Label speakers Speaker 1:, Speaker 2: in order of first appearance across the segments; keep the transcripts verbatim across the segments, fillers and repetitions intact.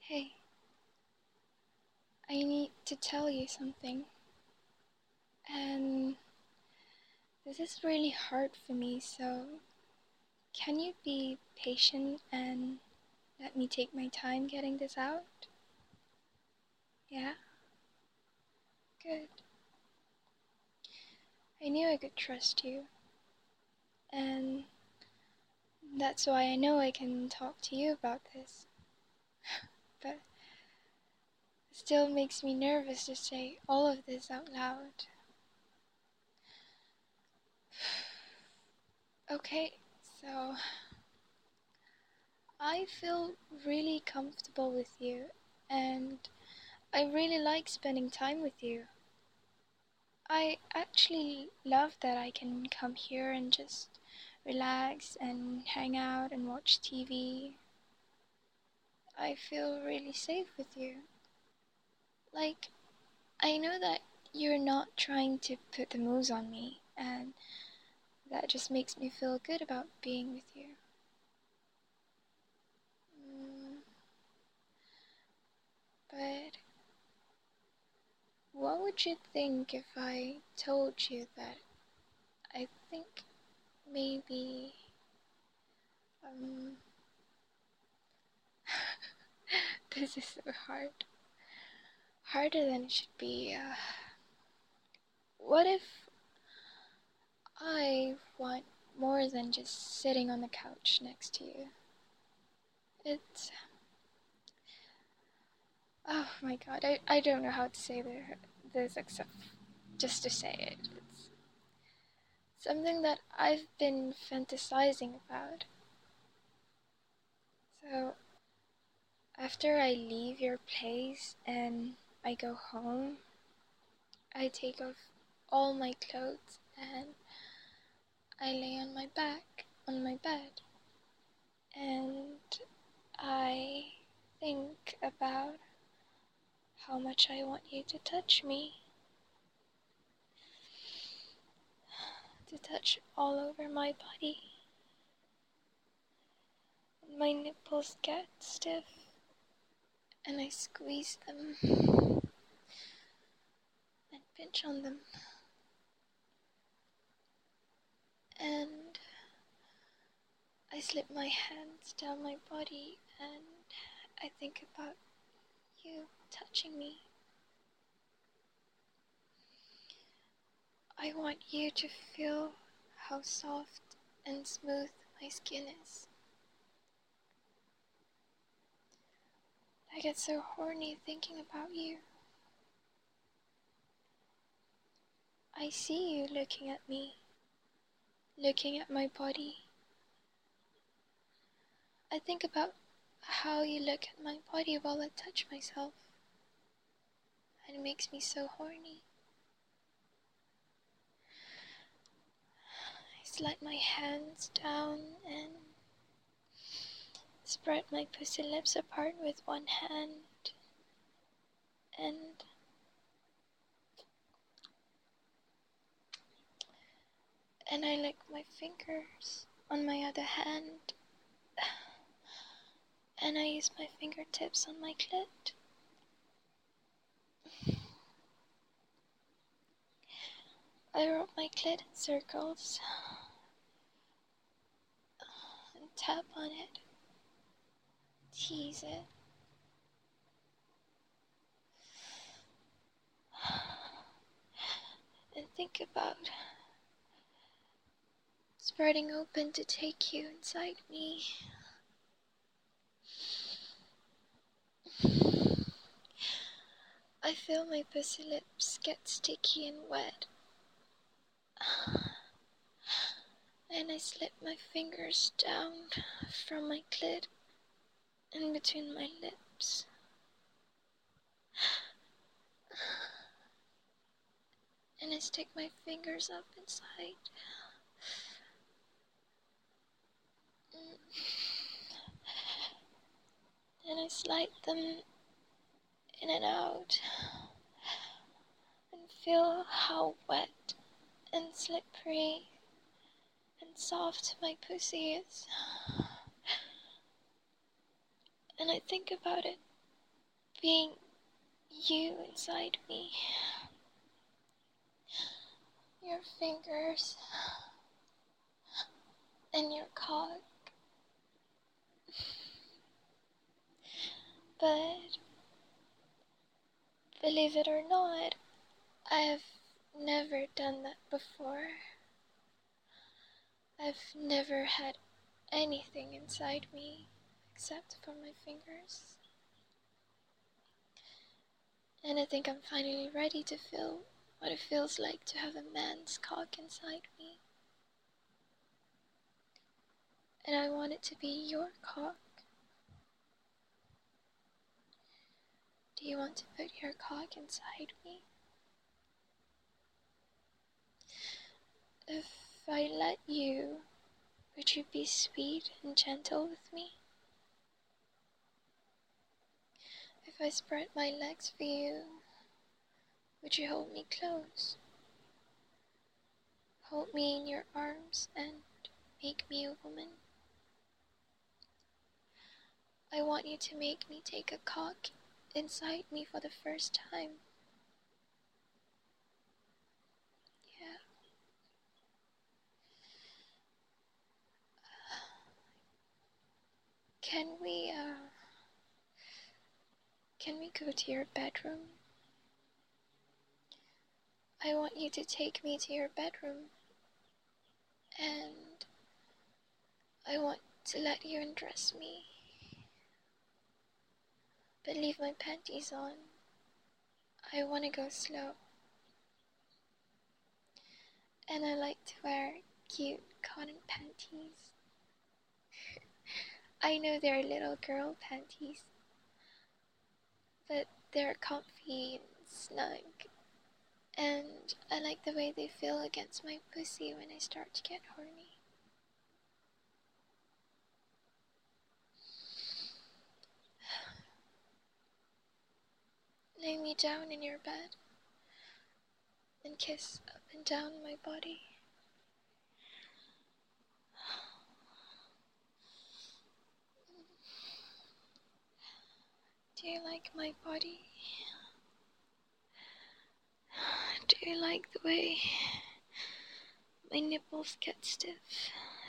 Speaker 1: Hey, I need to tell you something. And this is really hard for me, so can you be patient and let me take my time getting this out? Yeah? Good. I knew I could trust you. And that's why I know I can talk to you about this. But it still makes me nervous to say all of this out loud. Okay, so I feel really comfortable with you, and I really like spending time with you. I actually love that I can come here and just relax and hang out and watch T V. I feel really safe with you. Like, I know that you're not trying to put the moves on me, and that just makes me feel good about being with you. Mm, but what would you think if I told you that I think maybe, um, this is so hard. Harder than it should be. Uh, what if I want more than just sitting on the couch next to you? It's. Oh my god, I, I don't know how to say this except just to say it. It's something that I've been fantasizing about. So, after I leave your place and I go home, I take off all my clothes and I lay on my back on my bed and I think about how much I want you to touch me, to touch all over my body. My nipples get stiff and I squeeze them and pinch on them. And I slip my hands down my body and I think about you touching me. I want you to feel how soft and smooth my skin is. I get so horny thinking about you. I see you looking at me, looking at my body. I think about how you look at my body while I touch myself, and it makes me so horny. I slide my hands down and spread my pussy lips apart with one hand, and and I lick my fingers on my other hand, and I use my fingertips on my clit. I rub my clit in circles and tap on it, tease it. And think about spreading open to take you inside me. I feel my pussy lips get sticky and wet, and I slip my fingers down from my clit in between my lips. And I stick my fingers up inside. And I slide them in and out and feel how wet and slippery and soft my pussy is. And I think about it being you inside me. Your fingers and your cock. But believe it or not, I have never done that before. I've never had anything inside me except for my fingers. And I think I'm finally ready to feel what it feels like to have a man's cock inside me. And I want it to be your cock. Do you want to put your cock inside me? If I let you, would you be sweet and gentle with me? If I spread my legs for you, would you hold me close? Hold me in your arms and make me a woman. I want you to make me take a cock inside me for the first time. Yeah. Can we, uh, can we go to your bedroom? I want you to take me to your bedroom, and I want to let you undress me, but leave my panties on. I want to go slow, and I like to wear cute cotton panties. I know they're little girl panties, but they're comfy and snug, and I like the way they feel against my pussy when I start to get horny. Lay me down in your bed and kiss up and down my body. Do you like my body? Do you like the way my nipples get stiff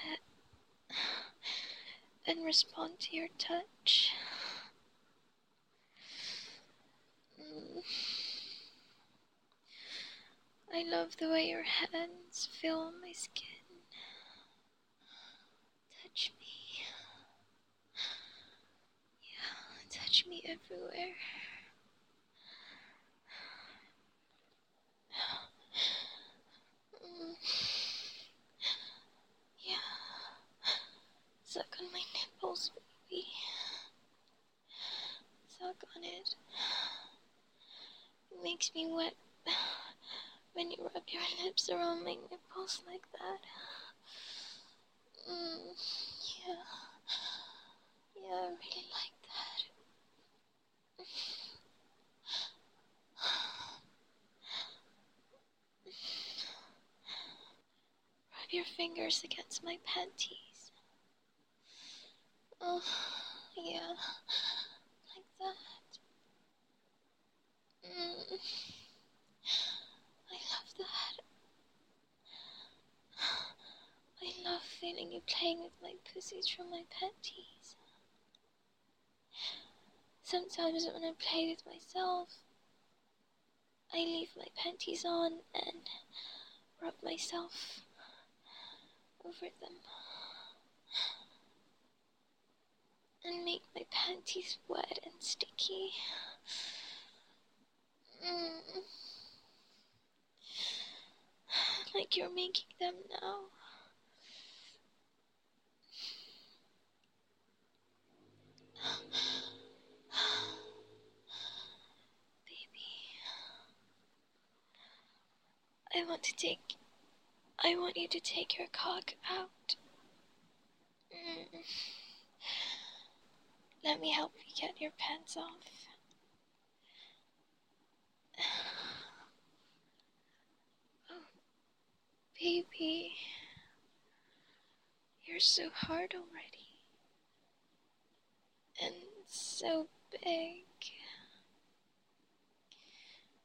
Speaker 1: and respond to your touch? Mm. I love the way your hands feel on my skin. Touch me. Yeah, touch me everywhere. Mm. Yeah. Suck on my nipples, baby. Suck on it. It makes me wet when you rub your lips around my nipples like that. Mm, yeah. Yeah, I really like that. Rub your fingers against my panties. Oh, yeah. Like that. Mm. I love that. I love feeling you playing with my pussy through my panties. Sometimes when I play with myself, I leave my panties on and rub myself over them and make my panties wet and sticky. Mm. Like you're making them now. Baby, I want to take, I want you to take your cock out. Mm. Let me help you get your pants off. Oh, baby, you're so hard already. And so big.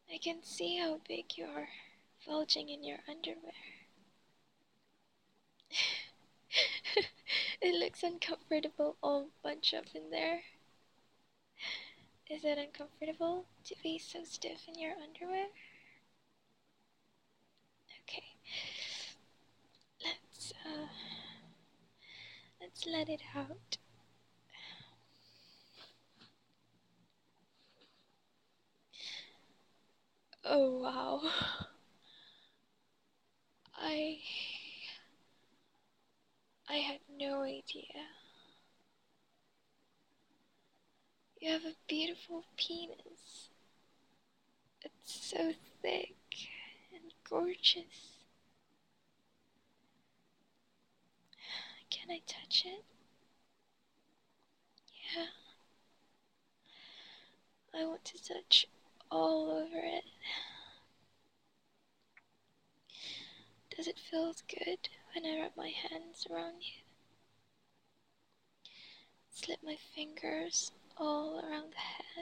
Speaker 1: I can see how big you are, bulging in your underwear. It looks uncomfortable all bunched up in there. Is it uncomfortable to be so stiff in your underwear? Okay. Let's, uh, let's let it out. Oh, wow. I... I had no idea. You have a beautiful penis. It's so thick and gorgeous. Can I touch it? Yeah. I want to touch all over it. Does it feel good when I wrap my hands around you? Slip my fingers all around the head.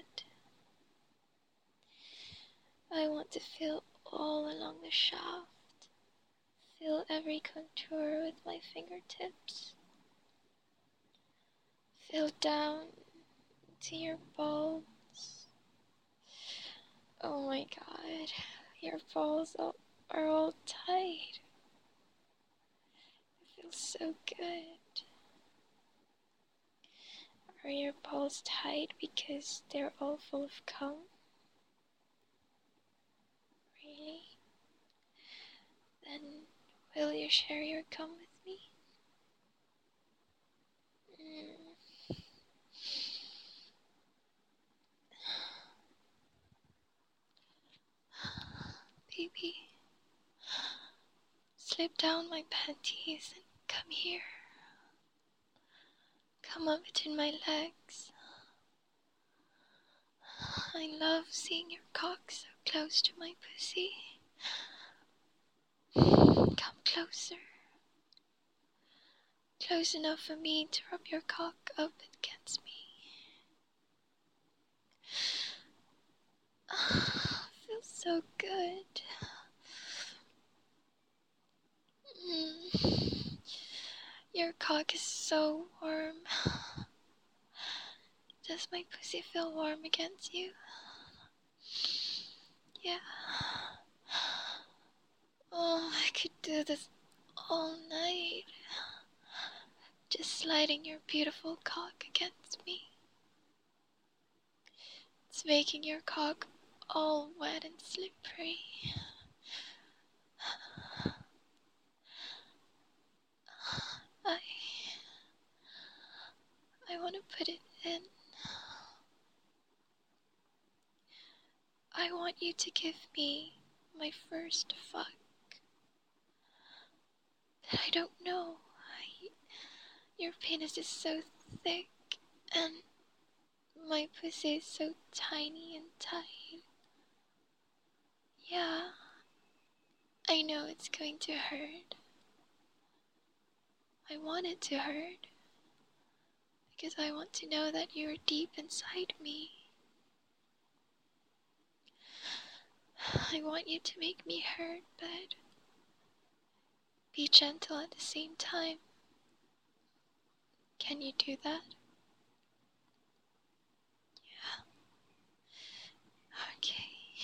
Speaker 1: I want to feel all along the shaft. Feel every contour with my fingertips. Feel down to your balls. Oh my god, your balls all, are all tight. It feels so good. Are your balls tight because they're all full of cum? Really? Then will you share your cum with me? Mm. Baby, slip down my panties and come here. Come up between my legs. I love seeing your cock so close to my pussy. Come closer. Close enough for me to rub your cock up against me. Feels so good. Mm. Your cock is so warm. Does my pussy feel warm against you? Yeah. Oh, I could do this all night. Just sliding your beautiful cock against me. It's making your cock all wet and slippery. I... I want to put it in. I want you to give me my first fuck. But I don't know. I, your penis is so thick and my pussy is so tiny and tight. Yeah, I know it's going to hurt. I want it to hurt. Because I want to know that you're deep inside me. I want you to make me hurt, but be gentle at the same time. Can you do that? Yeah. Okay.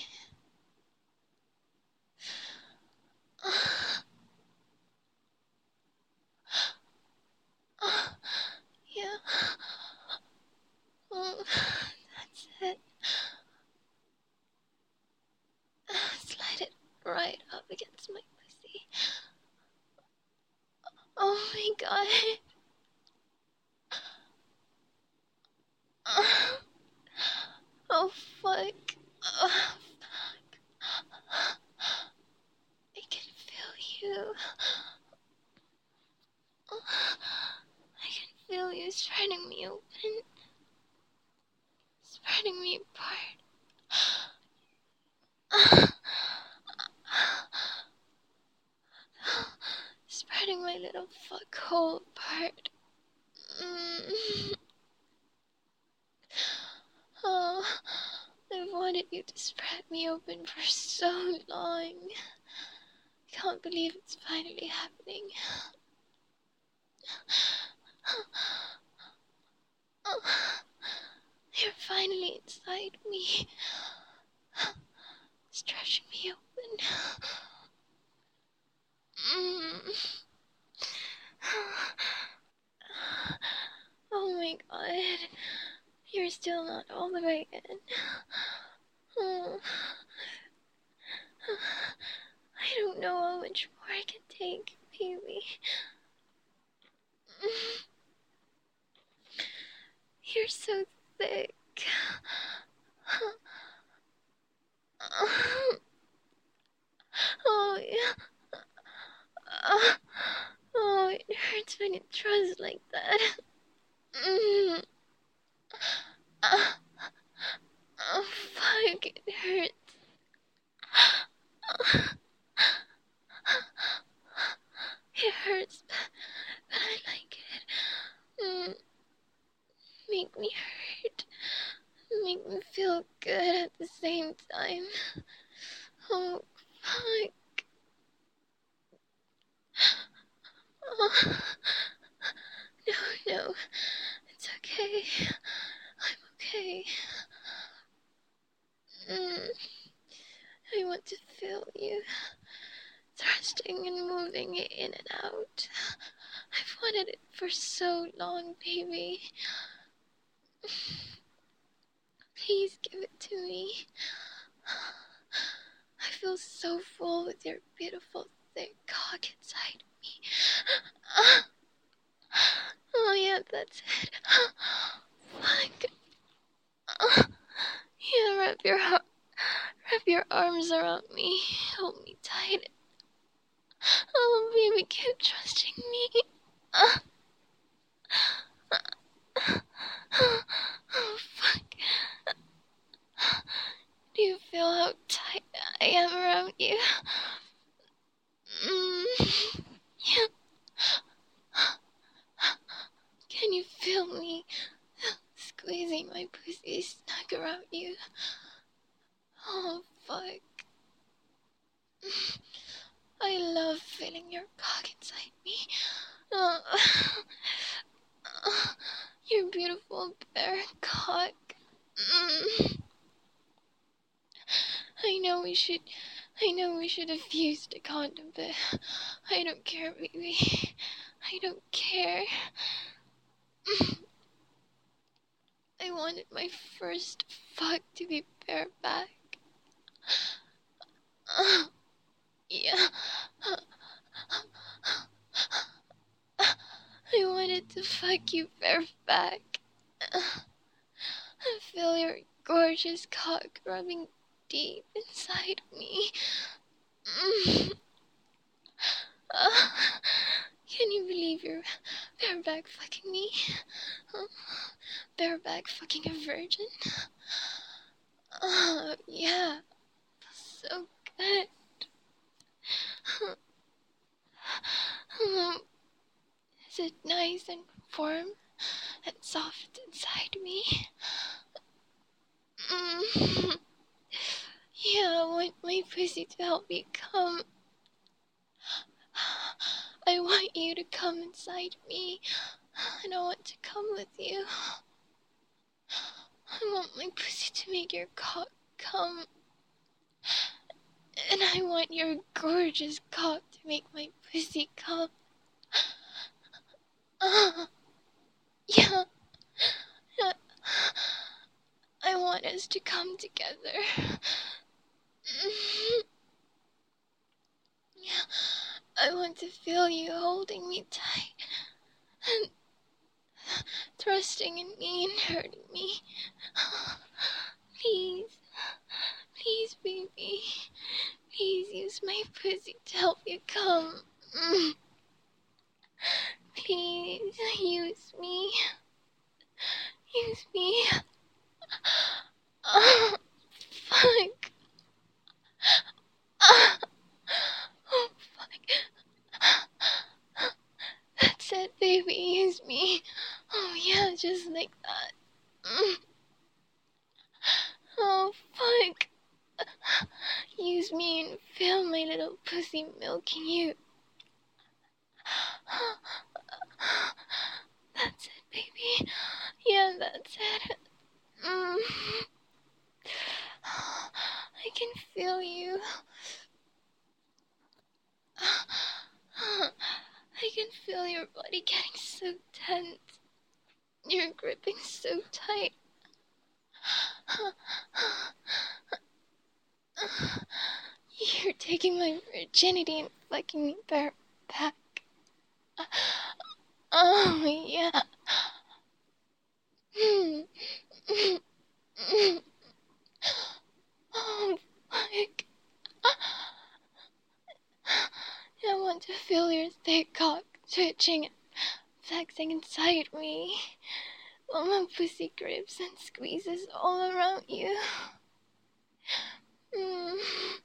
Speaker 1: Yeah. Oh, that's it. Slide it right up against my pussy. Oh my god. Oh fuck. Oh, fuck. I can feel you. I can feel you spreading me open. Spreading me apart. Spreading my little fuck hole apart. Mm. Oh, I've wanted wanted you to spread me open for so long. I can't believe it's finally happening. You're finally inside me, stretching me open. Mm. Oh my god, you're still not all the way in. Oh. I don't know how much more I can take, baby. You're so thick. Oh, yeah. Oh, it hurts when it throws like that. Mm. Oh, fuck, it hurts. It hurts, but I like it. Mm. Make me hurt. Make me feel good at the same time. Oh, fuck. Oh. No, no. It's okay. I'm okay. Mm. I want to feel you thrusting and moving it in and out. I've wanted it for so long, baby. Please give it to me. I feel so full with your beautiful, thick cock inside me. Oh yeah, that's it. Fuck. Yeah, wrap your wrap your arms around me. Hold me tight. Oh, baby, keep trusting me. Oh, fuck. Do you feel how tight I am around you? Mm. Yeah. Can you feel me squeezing my pussy snug around you? Oh, fuck. I love feeling your cock inside me. Oh. Your beautiful bare cock. Mm. I know we should, I know we should have used a condom, but I don't care, baby. I don't care. I wanted my first fuck to be bareback. Uh, yeah. I wanted to fuck you bareback. I feel your gorgeous cock rubbing deep inside me. Mm. Uh, can you believe you're bareback fucking me? Huh? Bareback fucking a virgin? Oh, yeah. So good. Um, is it nice and warm and soft inside me? Mm. Yeah, I want my pussy to help me come. I want you to come inside me, and I want to come with you. I want my pussy to make your cock come, and I want your gorgeous cock to make my pussy come. Uh, yeah. yeah. I want us to come together. Yeah. I want to feel you holding me tight and thrusting in me and hurting me. Please, please, baby, please use my pussy to help you come. Mm. Please, use me. Use me. Oh, fuck. Oh, fuck. That's it, baby, use me. Oh, yeah, just like that. Mm. Oh, fuck. kiss me and feel my little pussy milking you. That's it, baby. Yeah, that's it. Mm. I can feel you. I can feel your body getting so tense. You're gripping so tight. You're taking my virginity and fucking me back. Oh, yeah. Oh, fuck. I want to feel your thick cock twitching and flexing inside me, while my pussy grips and squeezes all around you. Mm.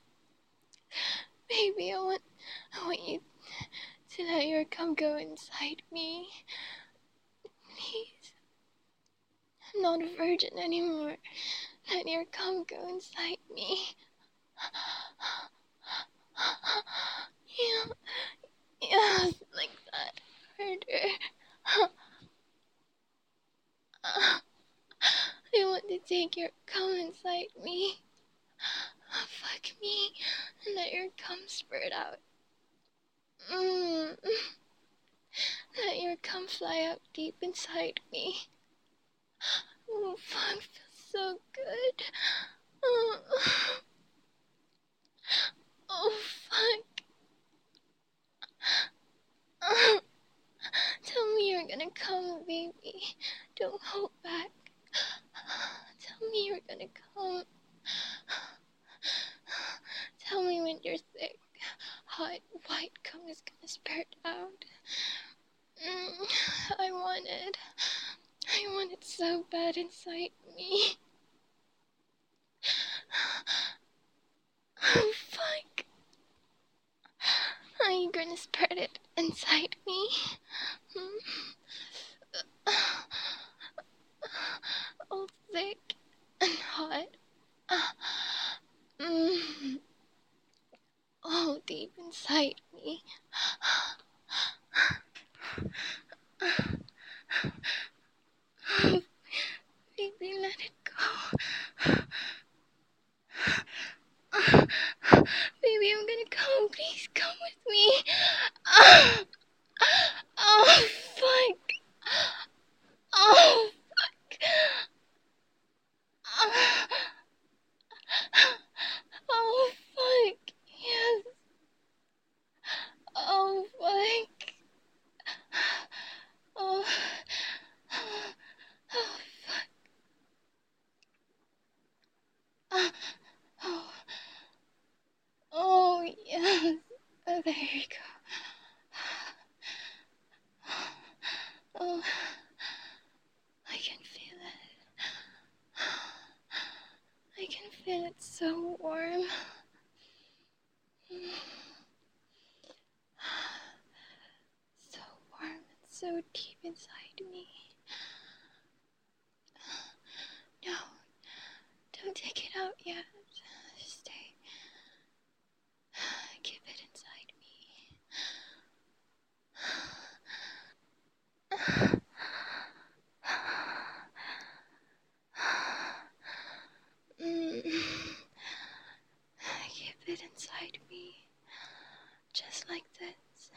Speaker 1: Baby, I want, I want you to let your cum go inside me. Please. I'm not a virgin anymore. Let your cum go inside me. Yeah, yeah, like that. Harder. I want to take your cum inside me. Fuck me and let your cum spurt out. Mm. Let your cum fly out deep inside me. Oh, fuck, feels so good. Oh, oh fuck. Oh. Tell me you're gonna come, baby. Don't hold back. Tell me you're gonna come. Tell me when your thick, hot, white cum is gonna spurt out. Mm, I want it. I want it so bad inside me. Oh, fuck. Are you gonna spread it inside me? Hmm? All thick and hot. Mm. All deep inside me. Baby, let it go. Baby, I'm gonna come. Please come with me. Oh, oh fuck. Oh, fuck. Oh, fuck. Yes. Oh, fuck. Oh, oh, fuck. Oh, oh, yes. Oh, there you go. Oh, I can feel it. I can feel it so warm. So warm and so deep inside me. No, don't take it out yet. Stay. Keep it inside me. Mm. Keep it inside me. Just like this.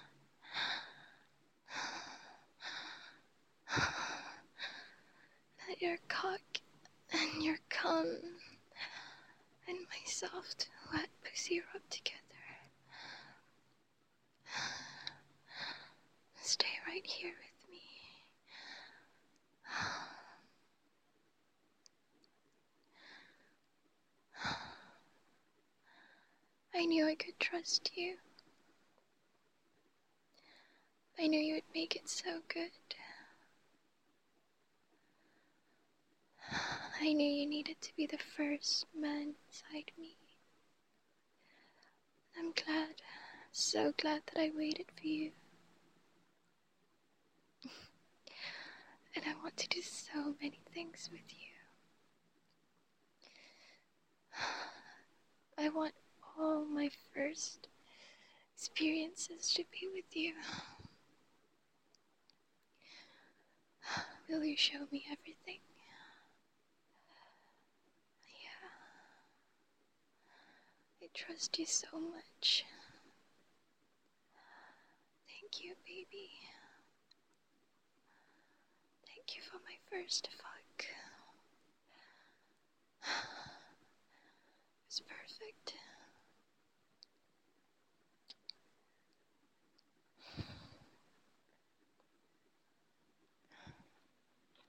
Speaker 1: Let your cock and your cum and my soft, wet pussy rub together. Stay right here with me. I knew I could trust you. I knew you would make it so good. I knew you needed to be the first man inside me. I'm glad, so glad that I waited for you. And I want to do so many things with you. I want all my first experiences to be with you. Will you show me everything? Yeah. I trust you so much. Thank you, baby. Thank you for my first fuck. It was perfect.